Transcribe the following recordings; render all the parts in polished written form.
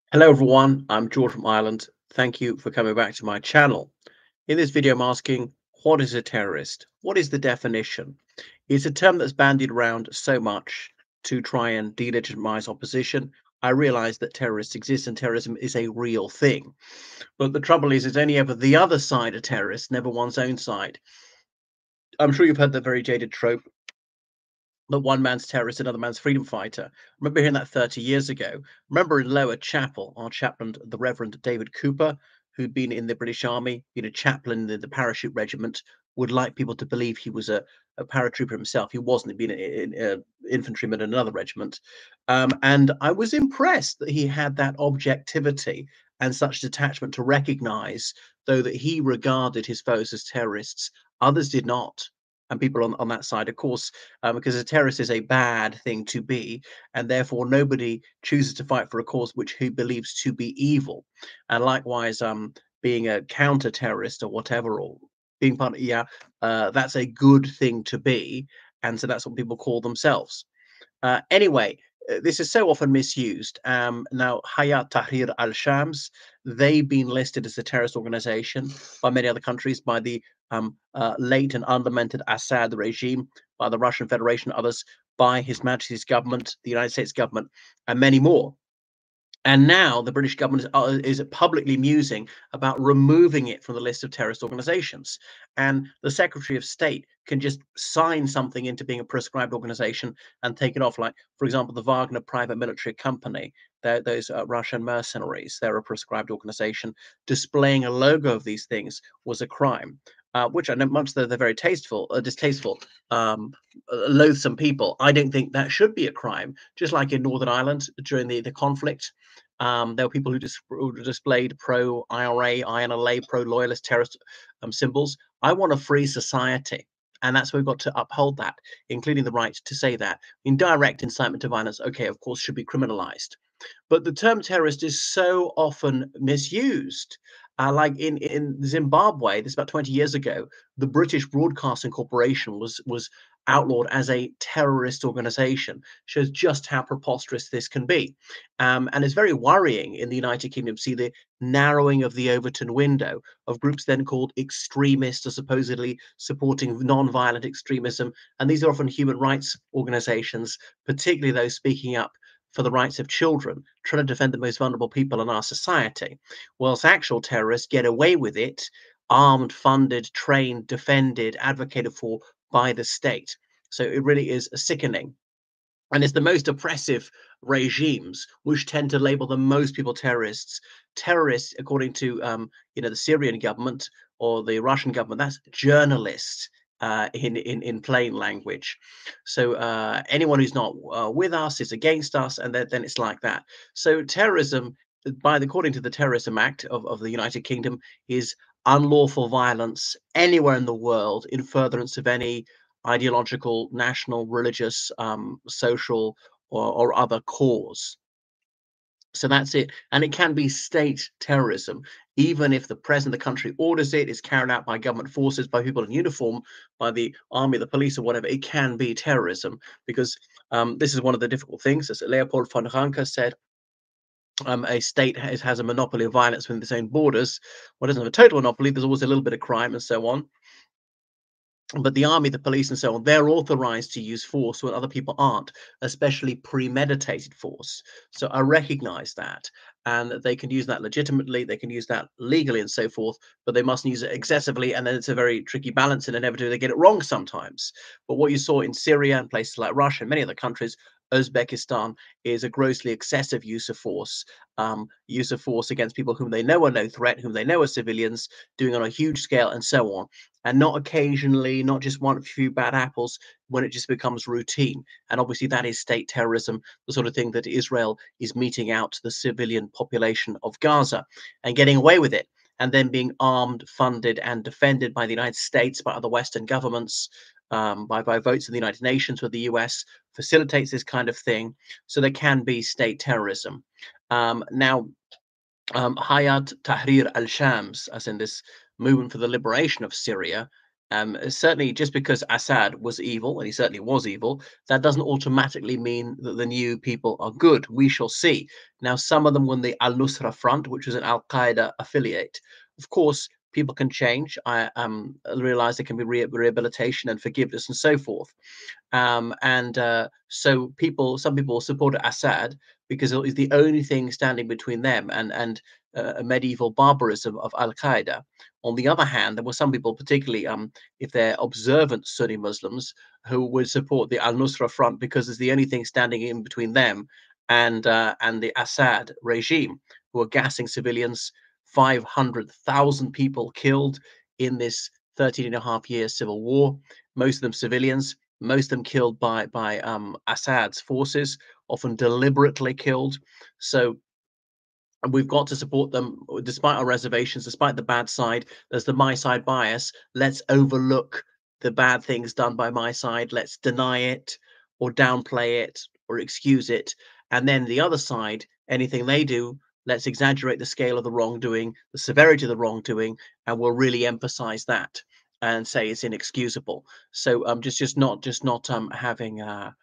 Hello everyone, I'm George from Ireland. Thank you for coming back to my channel. In this video, I'm asking, what is a terrorist? What is the definition? It's a term that's bandied around so much to try and delegitimize opposition. I realize that terrorists exist and terrorism is a real thing. But the trouble is, it's only ever the other side of terrorists, never one's own side. I'm sure you've heard the very jaded trope that one man's terrorist, another man's freedom fighter. I remember hearing that 30 years ago. Remember in Lower Chapel, our chaplain, the Reverend David Cooper, who'd been in the British Army, been a chaplain in the parachute regiment, would like people to believe he was a paratrooper himself. He wasn't, he'd been an infantryman in another regiment. And I was impressed that he had that objectivity and such detachment to recognize, though, that he regarded his foes as terrorists, others did not. And people on that side, of course, because a terrorist is a bad thing to be, and therefore nobody chooses to fight for a cause which he believes to be evil. And likewise, being a counter-terrorist or whatever, or being part of, yeah, that's a good thing to be, and so that's what people call themselves. Anyway, this is so often misused. Now, Hayat Tahrir al-Shams, they've been listed as a terrorist organization by many other countries, by the late and unlamented Assad regime, by the Russian Federation, others, by His Majesty's government, the United States government, and many more. And now the British government is publicly musing about removing it from the list of terrorist organizations. And the Secretary of State can just sign something into being a prescribed organization and take it off. Like, for example, the Wagner private military company, those Russian mercenaries, they're a prescribed organization. Displaying a logo of these things was a crime. Which I know much though they're very distasteful, loathsome people. I don't think that should be a crime. Just like in Northern Ireland during the conflict, there were people who displayed pro-IRA, INLA, pro-loyalist terrorist symbols. I want a free society. And that's why we've got to uphold that, including the right to say that. Indirect incitement to violence, okay, of course, should be criminalized. But the term terrorist is so often misused. Like in Zimbabwe, this about 20 years ago, the British Broadcasting Corporation was outlawed as a terrorist organization. Shows just how preposterous this can be. And it's very worrying in the United Kingdom to see the narrowing of the Overton window of groups then called extremists or supposedly supporting non-violent extremism. And these are often human rights organizations, particularly those speaking up for the rights of children, trying to defend the most vulnerable people in our society, whilst actual terrorists get away with it, armed, funded, trained, defended, advocated for by the state. So it really is sickening. And it's the most oppressive regimes which tend to label the most people terrorists. Terrorists, according to the Syrian government or the Russian government, that's journalists in plain language. So anyone who's not with us is against us, and then it's like that. So terrorism, according to the Terrorism Act of the United Kingdom, is unlawful violence anywhere in the world in furtherance of any ideological, national, religious, social, or other cause. So that's it. And it can be state terrorism, even if the president of the country orders it, is carried out by government forces, by people in uniform, by the army, the police, or whatever. It can be terrorism because this is one of the difficult things. As Leopold von Ranke said, a state has a monopoly of violence within its own borders. Well, it doesn't have a total monopoly. There's always a little bit of crime and so on. But the army, the police, and so on, they're authorized to use force when other people aren't, especially premeditated force. So I recognize that. And they can use that legitimately, they can use that legally, and so forth, but they mustn't use it excessively. And then it's a very tricky balance, and inevitably they get it wrong sometimes. But what you saw in Syria and places like Russia and many other countries, Uzbekistan, is a grossly excessive use of force against people whom they know are no threat, whom they know are civilians, doing on a huge scale, and so on, and not occasionally, not just one few bad apples, when it just becomes routine. And obviously, that is state terrorism, the sort of thing that Israel is meting out to the civilian population of Gaza and getting away with it. And then being armed, funded, and defended by the United States, by other Western governments, by votes in the United Nations, where the US facilitates this kind of thing. So there can be state terrorism. Now, Hayat Tahrir al-Shams, as in this movement for the liberation of Syria, Certainly, just because Assad was evil, and he certainly was evil, that doesn't automatically mean that the new people are good. We shall see. Now, some of them were on the Al Nusra Front, which was an Al Qaeda affiliate. Of course, people can change. I realize there can be rehabilitation and forgiveness and so forth. So some people supported Assad because it was the only thing standing between them and a medieval barbarism of Al Qaeda. On the other hand, there were some people, particularly if they're observant Sunni Muslims, who would support the Al Nusra Front because it's the only thing standing in between them and the Assad regime, who are gassing civilians. 500,000 people killed in this 13 and a half year civil war, most of them civilians, most of them killed by Assad's forces, often deliberately killed. So we've got to support them despite our reservations, despite the bad side. There's the my side bias. Let's overlook the bad things done by my side. Let's deny it or downplay it or excuse it. And then the other side, anything they do, let's exaggerate the scale of the wrongdoing, the severity of the wrongdoing, and we'll really emphasize that and say it's inexcusable. So just not having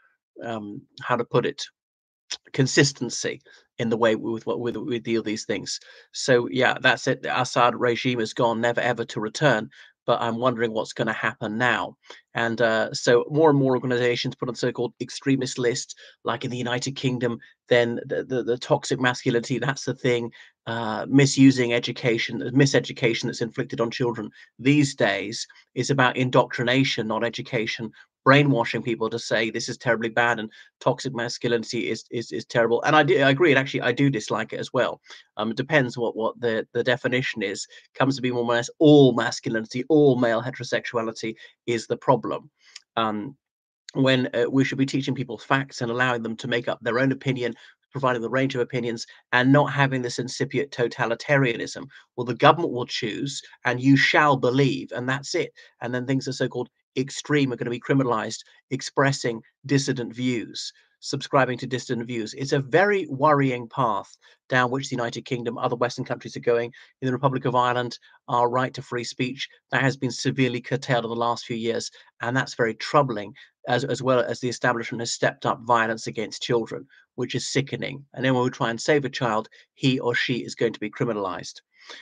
how to put it, consistency in the way with what we deal these things. So yeah, that's it. The Assad regime is gone, never ever to return. But I'm wondering what's going to happen now. And so more and more organizations put on so-called extremist lists, like in the United Kingdom. Then the toxic masculinity, that's the thing. Misusing education, miseducation that's inflicted on children these days is about indoctrination, not education. Brainwashing people to say this is terribly bad and toxic masculinity is terrible. And I agree. And actually, I do dislike it as well. It depends what the definition is. Comes to be more or less all masculinity, all male heterosexuality is the problem. Um, when we should be teaching people facts and allowing them to make up their own opinion, providing the range of opinions, and not having this incipient totalitarianism. Well, the government will choose, and you shall believe, and that's it. And then things are so-called extreme are going to be criminalized, expressing dissident views, subscribing to dissident views. It's a very worrying path down which the United Kingdom, other Western countries are going. In the Republic of Ireland, our right to free speech, that has been severely curtailed in the last few years, and that's very troubling, as well as the establishment has stepped up violence against children, which is sickening. And then when we try and save a child, he or she is going to be criminalized.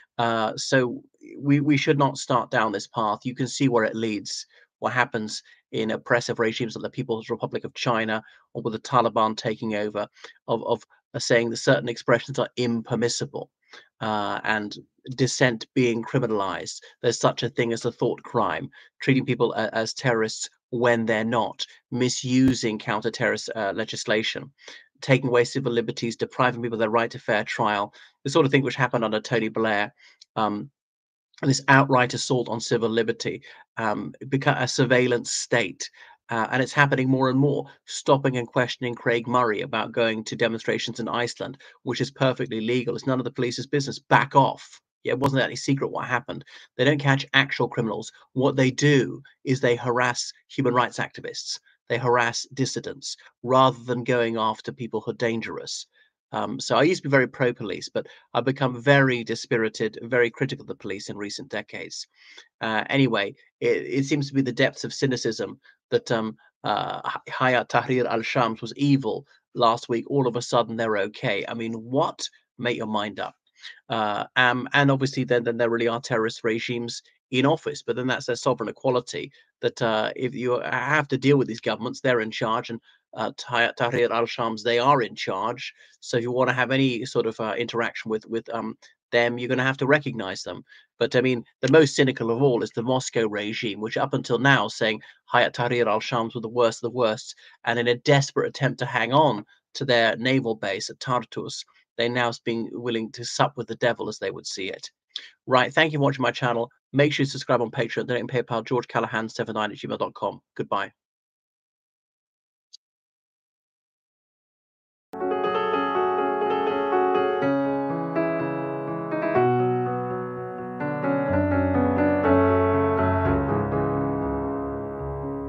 So we should not start down this path. You can see where it leads. What happens in oppressive regimes like the People's Republic of China or with the Taliban taking over, of saying that certain expressions are impermissible, and dissent being criminalized. There's such a thing as a thought crime, treating people as terrorists when they're not, misusing counter-terrorist legislation, taking away civil liberties, depriving people of their right to fair trial, the sort of thing which happened under Tony Blair. And this outright assault on civil liberty, become a surveillance state. And it's happening more and more, stopping and questioning Craig Murray about going to demonstrations in Iceland, which is perfectly legal. It's none of the police's business. Back off. Yeah, it wasn't any secret what happened. They don't catch actual criminals. What they do is they harass human rights activists. They harass dissidents rather than going after people who are dangerous. So I used to be very pro-police, but I've become very dispirited, very critical of the police in recent decades. Anyway, it seems to be the depths of cynicism that Hayat Tahrir al-Shams was evil last week. All of a sudden, they're okay. I mean, what? Make your mind up. And obviously, then there really are terrorist regimes in office, but then that's their sovereign equality. That if you have to deal with these governments, they're in charge, and Tahrir al-Shams, they are in charge. So if you want to have any sort of interaction with them, you're going to have to recognize them. But I mean, the most cynical of all is the Moscow regime, which up until now saying Hayat Tahrir al-Shams were the worst of the worst, and in a desperate attempt to hang on to their naval base at Tartus, they now being willing to sup with the devil, as they would see it. Right. Thank you for watching my channel. Make sure you subscribe on Patreon, donate on PayPal, georgecallahan79@gmail.com. Goodbye.